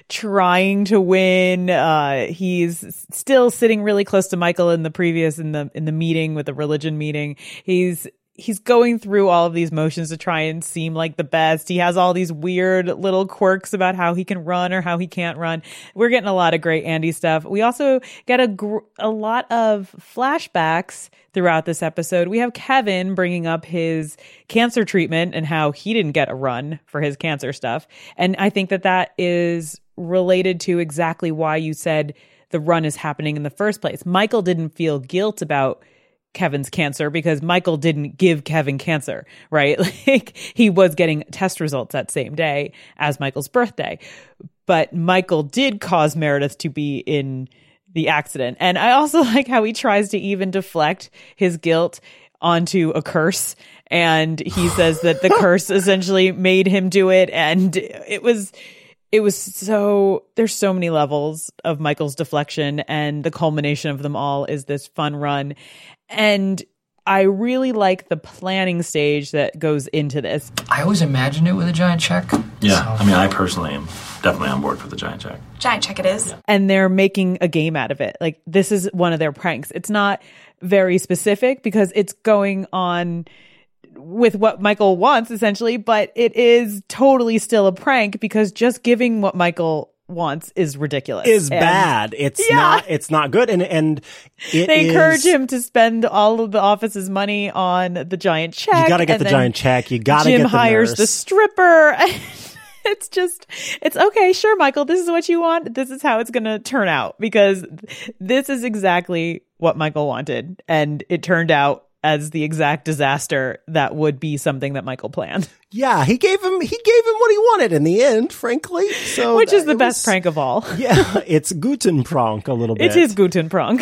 trying to win. Uh, he's still sitting really close to Michael in the previous, in the, in the meeting with the religion meeting. He's, He's going through all of these motions to try and seem like the best. He has all these weird little quirks about how he can run or how he can't run. We're getting a lot of great Andy stuff. We also get a, gr- a lot of flashbacks throughout this episode. We have Kevin bringing up his cancer treatment and how he didn't get a run for his cancer stuff. And I think that that is related to exactly why you said the run is happening in the first place. Michael didn't feel guilt about Kevin's cancer because Michael didn't give Kevin cancer, right? Like he was getting test results that same day as Michael's birthday. But Michael did cause Meredith to be in the accident. And I also like how he tries to even deflect his guilt onto a curse. And he says that the curse essentially made him do it. And it was, it was so, there's so many levels of Michael's deflection, and the culmination of them all is this fun run. And I really like the planning stage that goes into this. I always imagined it with a giant check. Yeah, so. I mean, I personally am definitely on board for the giant check. Giant check it is. Yeah. And they're making a game out of it. Like, this is one of their pranks. It's not very specific because it's going on with what Michael wants, essentially, but it is totally still a prank because just giving what Michael wants is ridiculous. Is and, bad. It's yeah. not, it's not good. And, and it they is, encourage him to spend all of the office's money on the giant check. You gotta get the giant check. You gotta Jim get the hires nurse. the stripper. It's just, it's okay. Sure, Michael, this is what you want. This is how it's going to turn out because this is exactly what Michael wanted. And it turned out as the exact disaster that would be something that Michael planned. Yeah, he gave him he gave him what he wanted in the end, frankly. So which is the it best was, prank of all. Yeah, it's Guten Prank a little bit. It is Guten Prank.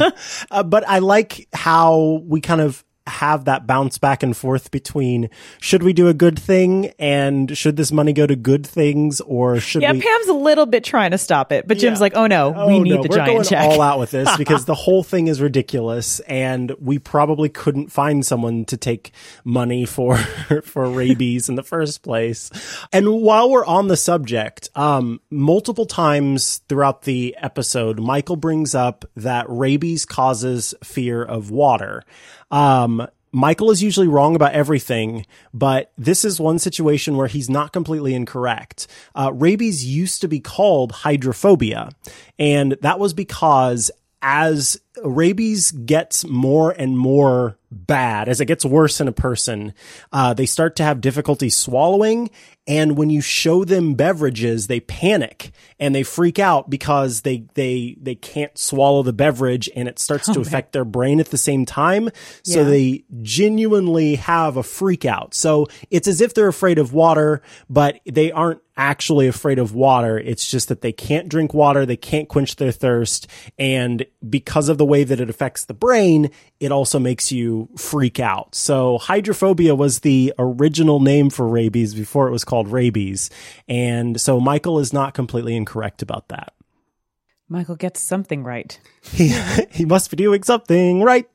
uh, but I like how we kind of have that bounce back and forth between should we do a good thing and should this money go to good things, or should yeah, we... Yeah, Pam's a little bit trying to stop it, but Jim's yeah. like, oh no, oh, we need no, the we're giant going check. all out with this because the whole thing is ridiculous and we probably couldn't find someone to take money for for rabies in the first place. And while we're on the subject, um, multiple times throughout the episode, Michael brings up that rabies causes fear of water. Um, Michael is usually wrong about everything, but this is one situation where he's not completely incorrect. Uh, rabies used to be called hydrophobia, and that was because as rabies gets more and more bad, as it gets worse in a person, uh, they start to have difficulty swallowing. And when you show them beverages, they panic and they freak out because they, they, they can't swallow the beverage and it starts oh, to affect man. their brain at the same time. So yeah. they genuinely have a freak out. So it's as if they're afraid of water, but they aren't actually afraid of water. It's just that they can't drink water. They can't quench their thirst. And because of the way that it affects the brain, it also makes you freak out. So hydrophobia was the original name for rabies before it was called rabies. And so Michael is not completely incorrect about that. Michael gets something right. He, he must be doing something right.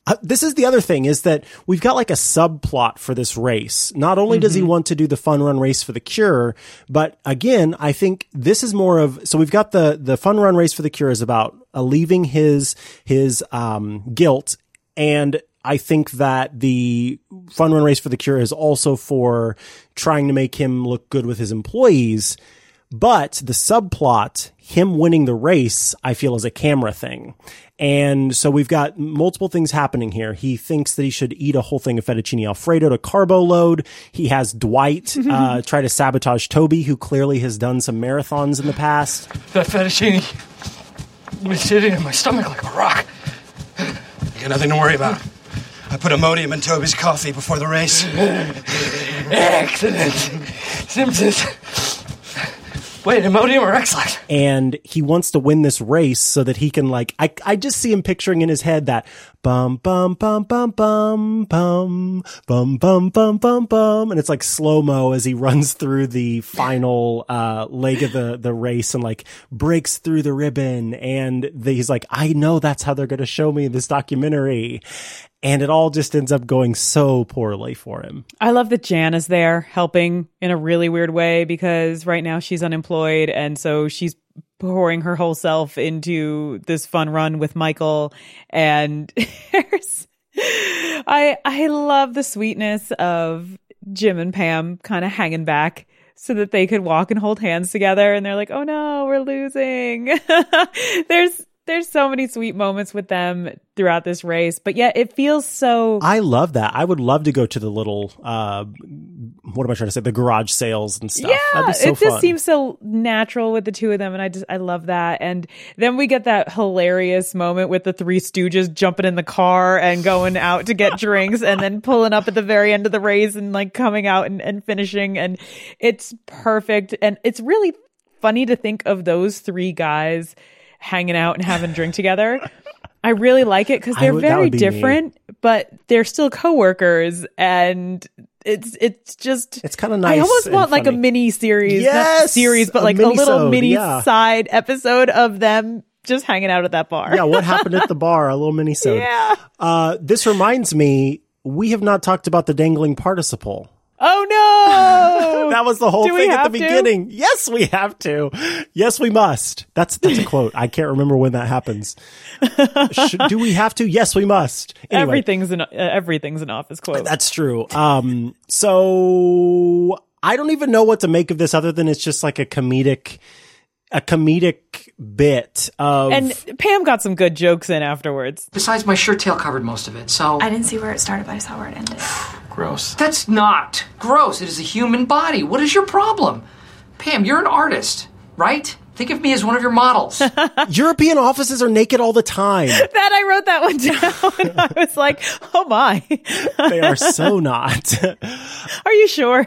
Uh, this is the other thing is that we've got like a subplot for this race. Not only does he Mm-hmm. want to do the fun run race for the cure, but again, I think this is more of, so we've got the, the fun run race for the cure is about alleviating his, his, um, guilt. And I think that the fun run race for the cure is also for trying to make him look good with his employees. But the subplot, him winning the race, I feel is a camera thing. And so we've got multiple things happening here. He thinks that he should eat a whole thing of fettuccine Alfredo to carbo load. He has Dwight uh, try to sabotage Toby, who clearly has done some marathons in the past. That fettuccine was sitting in my stomach like a rock. You got nothing to worry about. I put Imodium in Toby's coffee before the race. Excellent. Simpsons. Wait, Imodium or X-Lax? And he wants to win this race so that he can like, I, I just see him picturing in his head that bum, bum, bum, bum, bum, bum, bum, bum, bum, bum, bum. And it's like slow-mo as he runs through the final, uh, leg of the, the race and like breaks through the ribbon. And the, he's like, I know that's how they're going to show me this documentary. And it all just ends up going so poorly for him. I love that Jan is there helping in a really weird way because right now she's unemployed. And so she's pouring her whole self into this fun run with Michael. And there's, I, I love the sweetness of Jim and Pam kind of hanging back so that they could walk and hold hands together. And they're like, oh no, we're losing. There's, There's so many sweet moments with them throughout this race, but yet it feels so... I love that. I would love to go to the little, uh, what am I trying to say? The garage sales and stuff. Yeah, That'd be so it just fun. seems so natural with the two of them, and I just, I love that. And then we get that hilarious moment with the Three Stooges jumping in the car and going out to get drinks and then pulling up at the very end of the race and like coming out and, and finishing. And it's perfect. And it's really funny to think of those three guys hanging out and having a drink together. I really like it because they're would- that very would be me. different, but they're still coworkers, and it's it's just It's kind of nice. I almost and want like a funny. mini series, not Yes! series, but A like a little mini-sode, mini yeah. side episode of them just hanging out at that bar. Yeah, what happened at the bar? A little mini-sode. Yeah. Uh, this reminds me, we have not talked about the dangling participle. Oh no! That was the whole Do we thing at have the to? beginning. Yes, we have to. Yes, we must. That's that's a quote. I can't remember when that happens. Should, do we have to? Yes, we must. Anyway, Everything's an uh, everything's an office quote. that's true. Um, so I don't even know what to make of this other than it's just like a comedic, a comedic bit of. And Pam got some good jokes in afterwards. Besides, my shirt tail covered most of it, so... I didn't see where it started, but I saw where it ended. Gross. That's not gross. It is a human body. What is your problem? Pam, you're an artist, right? Think of me as one of your models. European offices are naked all the time. That I wrote that one down. And I was like, oh my. They are so not. Are you sure?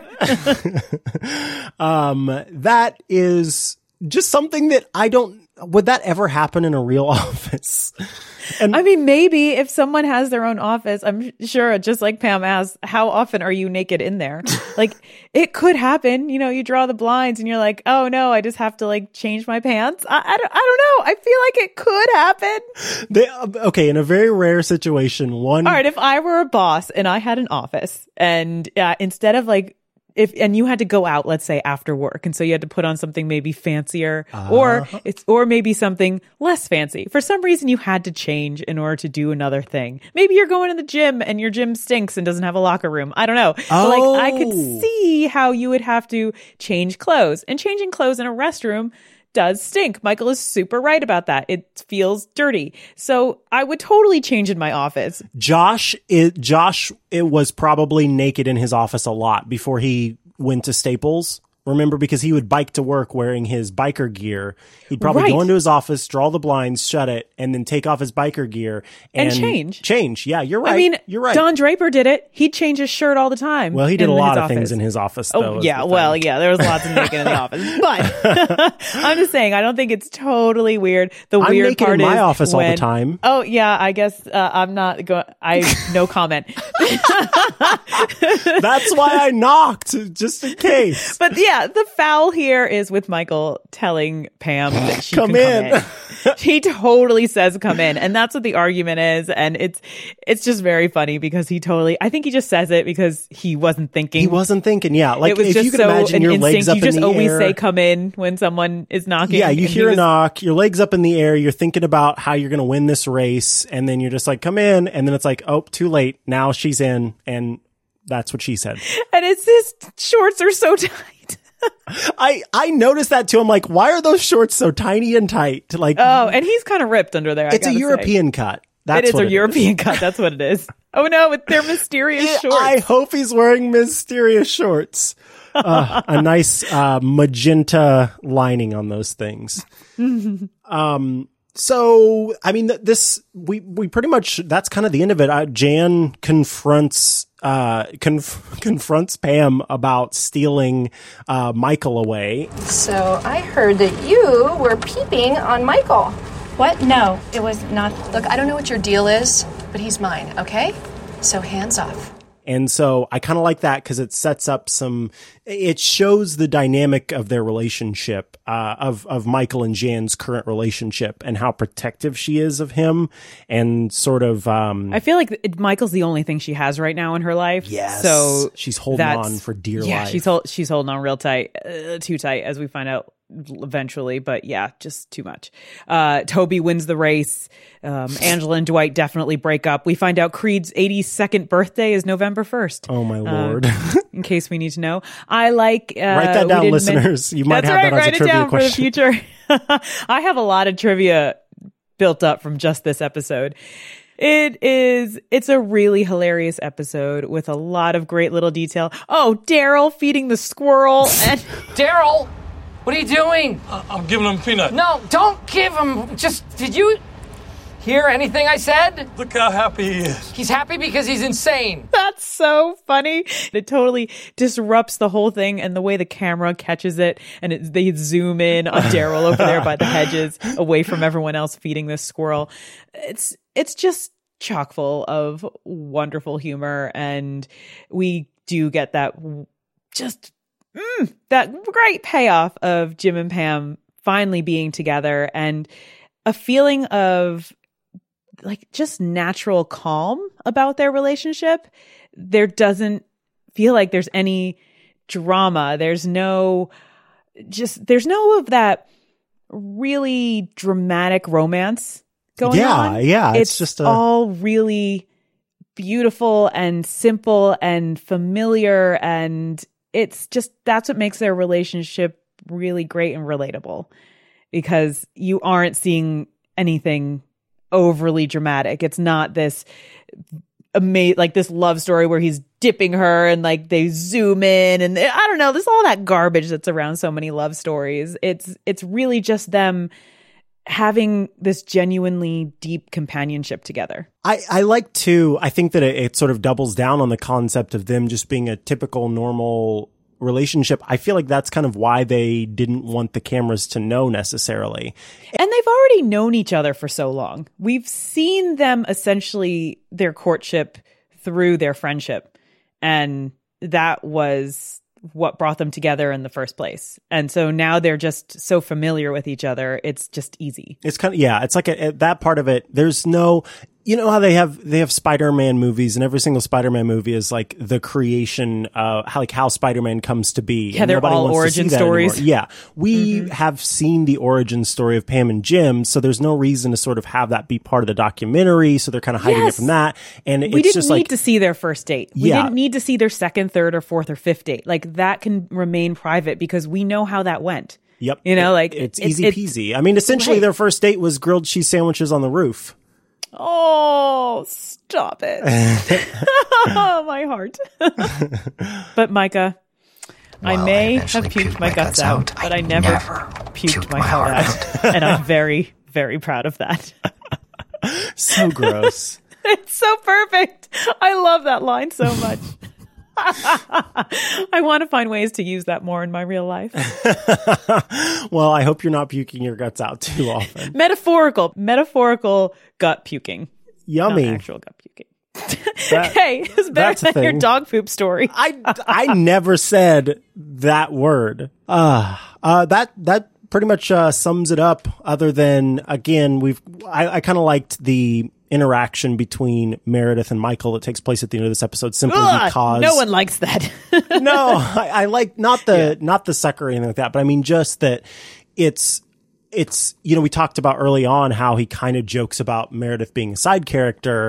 um, that is just something that I don't, would that ever happen in a real office? And I mean, maybe if someone has their own office, I'm sure, just like Pam asked, how often are you naked in there? Like, it could happen. You know, you draw the blinds and you're like, oh no, I just have to like change my pants. I, I, don't, I don't know. I feel like it could happen. they, okay, in a very rare situation, one. All right, if I were a boss and I had an office and uh, instead of like, If and you had to go out, let's say after work, and so you had to put on something maybe fancier, Uh. or it's or maybe something less fancy. For some reason, you had to change in order to do another thing. Maybe you're going to the gym and your gym stinks and doesn't have a locker room. I don't know. But like I could Oh. see how you would have to change clothes, and changing clothes in a restroom does stink. Michael is super right about that. It feels dirty. So I would totally change in my office. Josh, it, Josh, it was probably naked in his office a lot before he went to Staples. Remember, because he would bike to work wearing his biker gear. He'd probably Right. go into his office, draw the blinds, shut it, and then take off his biker gear and, And change. Change. Yeah, you're right. I mean, you're right. Don Draper did it. He'd change his shirt all the time. well, he did in a lot his of office. things in his office, though. Oh, is yeah. the Well, thing. yeah, there was lots of naked in the office. But I'm just saying, I don't think it's totally weird. The I'm weird naked part in my is office all the when- time. Oh, yeah, I guess uh, I'm not going, I, no comment. That's why I knocked, just in case. But yeah, yeah, the foul here is with Michael telling Pam that she Come can in. come in. He totally says come in, and that's what the argument is, and it's it's just very funny because he totally, I think he just says it because he wasn't thinking. He wasn't thinking, yeah. Like it was if just you could so imagine an your instinct. legs up You just in the always air. say come in when someone is knocking. Yeah, you and he hear a was- knock, your legs up in the air, you're thinking about how you're going to win this race, and then you're just like, come in, and then it's like, oh, too late. Now she's in, and that's what she said. And it's his shorts are so tight. I I noticed that too. I'm like, why are those shorts so tiny and tight? Like, Oh, and he's kind of ripped under there. I it's a gotta say. European cut. That's it is what a European cut. That's what it is. Oh no, with their mysterious shorts. I hope he's wearing mysterious shorts. Uh, a nice uh, magenta lining on those things. Um. So, I mean, th- this we we pretty much that's kind of the end of it. Uh, Jan confronts uh conf- confronts Pam about stealing uh Michael away. So I heard that you were peeping on Michael. What? No, it was not. Look, I don't know what your deal is, but he's mine, okay? So hands off. And so I kind of like that because it sets up some, it shows the dynamic of their relationship, uh, of, of Michael and Jan's current relationship and how protective she is of him and sort of, um, I feel like it, Michael's the only thing she has right now in her life. Yes. So she's holding that's- on for dear yeah, life. she's hold, she's holding on real tight, uh, too tight, as we find out eventually. But yeah, just too much. Uh, Toby wins the race. Um, Angela and Dwight definitely break up. We find out Creed's eighty-second birthday is November first. Oh my Lord. Uh, in case we need to know. I like, uh, Write that we down, didn't listeners. You might That's have right, that as a write it trivia down question. for the future. I have a lot of trivia built up from just this episode. It is, it's a really hilarious episode with a lot of great little detail. Oh, Daryl feeding the squirrel and Daryl, what are you doing? I'm giving him peanut. No, don't give him. Just, did you hear anything I said? Look how happy he is. He's happy because he's insane. that's so funny. It totally disrupts the whole thing and the way the camera catches it. And it, they zoom in on Daryl over there by the hedges away from everyone else feeding this squirrel. It's, it's just chock full of wonderful humor. And we do get that just, mm, that great payoff of Jim and Pam finally being together and a feeling of like just natural calm about their relationship. There doesn't feel like there's any drama. There's no, just, there's no of that really dramatic romance going Yeah, on. yeah, it's It's just a- all really beautiful and simple and familiar. And it's just, that's what makes their relationship really great and relatable because you aren't seeing anything overly dramatic. It's not this ama- like this love story where he's dipping her and like they zoom in and I don't know, there's all that garbage that's around so many love stories. It's it's really just them having this genuinely deep companionship together. I, I like to, I think that it, it sort of doubles down on the concept of them just being a typical normal relationship. I feel like that's kind of why they didn't want the cameras to know necessarily. And they've already known each other for so long. We've seen them essentially their courtship through their friendship. And that was what brought them together in the first place. And so now they're just so familiar with each other. It's just easy. It's kind of, yeah, it's like a, a, that part of it. There's no, you know how they have, they have Spider-Man movies and every single Spider-Man movie is like the creation, uh, how, like how Spider-Man comes to be. Yeah, and they're nobody all wants to see origin that stories. anymore. Yeah. We mm-hmm. have seen the origin story of Pam and Jim. So there's no reason to sort of have that be part of the documentary. So they're kind of hiding Yes. it from that. And we it's didn't just need like, to see their first date. We Yeah. didn't need to see their second, third, or fourth, or fifth date. Like that can remain private because we know how that went. Yep. You know, It- like it's it- easy it- peasy. I mean, essentially Right. their first date was grilled cheese sandwiches on the roof. Oh, stop it. Oh, my heart. But Micah, I Well, may I have eventually puked my guts out, but I never, never puked, my heart out. And I'm very, very proud of that. So gross. It's so perfect. I love that line so much. I want to find ways to use that more in my real life. Well, I hope you're not puking your guts out too often. Metaphorical, metaphorical gut puking. Yummy. Not actual gut puking. That, hey, it's better than your dog poop story. I, I never said that word. Uh, uh, that, that pretty much, uh, sums it up, other than, again, we've, I, I kind of liked the interaction between Meredith and Michael that takes place at the end of this episode, simply Ugh, because no one likes that. no, I, I like not the, yeah. not the sucker or anything like that, but I mean, just that it's, It's, you know, we talked about early on how he kind of jokes about Meredith being a side character.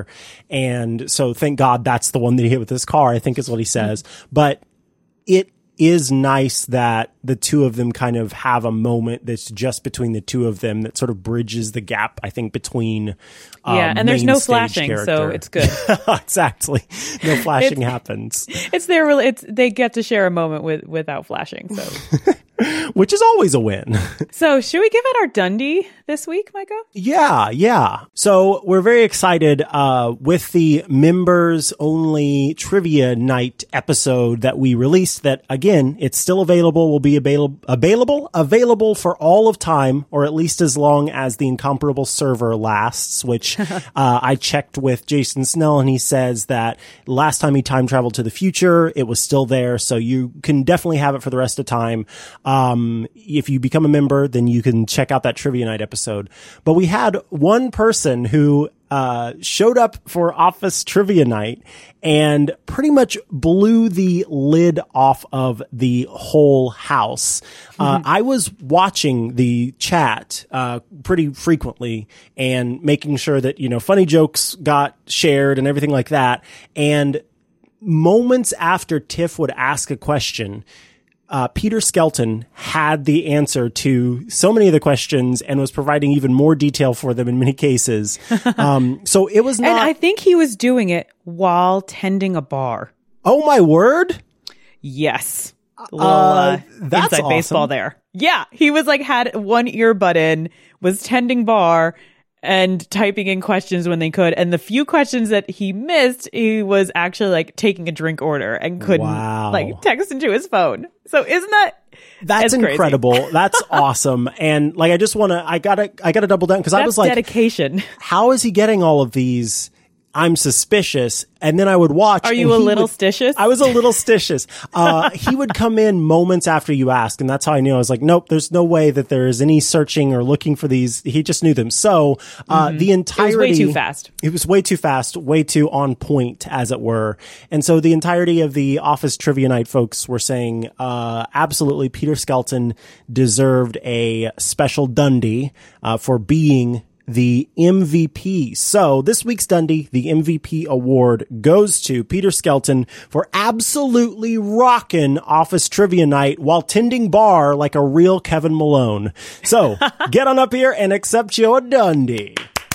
And so thank God that's the one that he hit with his car, I think is what he says. Mm-hmm. But it is nice that the two of them kind of have a moment that's just between the two of them that sort of bridges the gap, I think, between um, yeah, and there's no flashing, character. So it's good. Exactly, no flashing happens. It's their, it's they get to share a moment with without flashing. So. Which is always a win. So should we give it our Dundee this week, Micah? Yeah, yeah. So we're very excited uh with the members only trivia night episode that we released that, again, it's still available, will be available, available, available for all of time, or at least as long as the Incomparable server lasts, which uh I checked with Jason Snell, and he says that last time he time traveled to the future, it was still there. So you can definitely have it for the rest of the time. Um, if you become a member, then you can check out that trivia night episode. But we had one person who, uh, showed up for Office Trivia Night and pretty much blew the lid off of the whole house. Mm-hmm. Uh, I was watching the chat, uh, pretty frequently and making sure that, you know, funny jokes got shared and everything like that. And moments after Tiff would ask a question, Uh, Peter Skelton had the answer to so many of the questions and was providing even more detail for them in many cases. Um, so it was not. And I think he was doing it while tending a bar. Oh my word! Yes, a little uh, uh, that's inside awesome. baseball there. Yeah, he was like had one earbud in, was tending bar and typing in questions when they could. And the few questions that he missed, he was actually like taking a drink order and couldn't wow. like text into his phone. So isn't that that's incredible? That's awesome. And like, I just want to, I gotta, I gotta double down because I was like, dedication. How is he getting all of these? I'm suspicious. And then I would watch. Are you a little would, stitious? I was a little stitious. Uh, he would come in moments after you asked. And that's how I knew. I was like, nope, there's no way that there is any searching or looking for these. He just knew them. So, uh, mm-hmm. the entirety. It was way too fast. It was way too fast, way too on point, as it were. And so the entirety of the Office Trivia Night folks were saying, uh, absolutely Peter Skelton deserved a special Dundee, uh, for being the M V P. So this week's Dundee, the M V P award, goes to Peter Skelton for absolutely rocking Office Trivia Night while tending bar like a real Kevin Malone. So get on up here and accept your Dundee.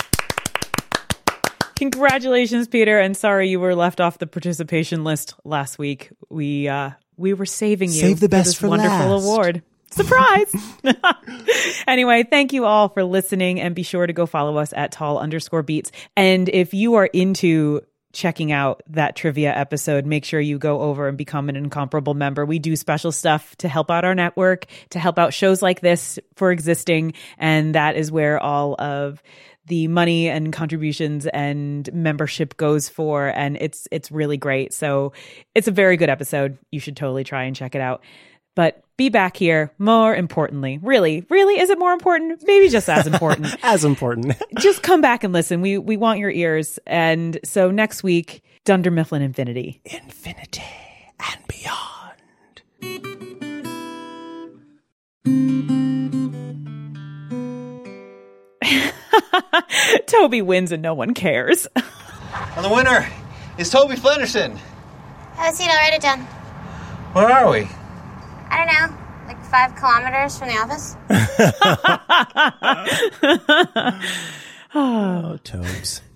Congratulations, Peter. And sorry you were left off the participation list last week. We, uh, we were saving you. Save the best for this for wonderful last. award. Surprise! Anyway, thank you all for listening, and be sure to go follow us at tall underscore beats. And if you are into checking out that trivia episode, make sure you go over and become an Incomparable member. We do special stuff to help out our network, to help out shows like this for existing, and that is where all of the money and contributions and membership goes for, and it's it's really great. So it's a very good episode. You should totally try and check it out. But be back here, more importantly. Really, really, is it more important? Maybe just as important. As important. Just come back and listen. We we want your ears. And so next week, Dunder Mifflin Infinity. Infinity and beyond. Toby wins and no one cares. And the winner is Toby Flenderson. Have a seat, I'll write it down. Where are we? I don't know, like five kilometers from the office. Oh, Tobes.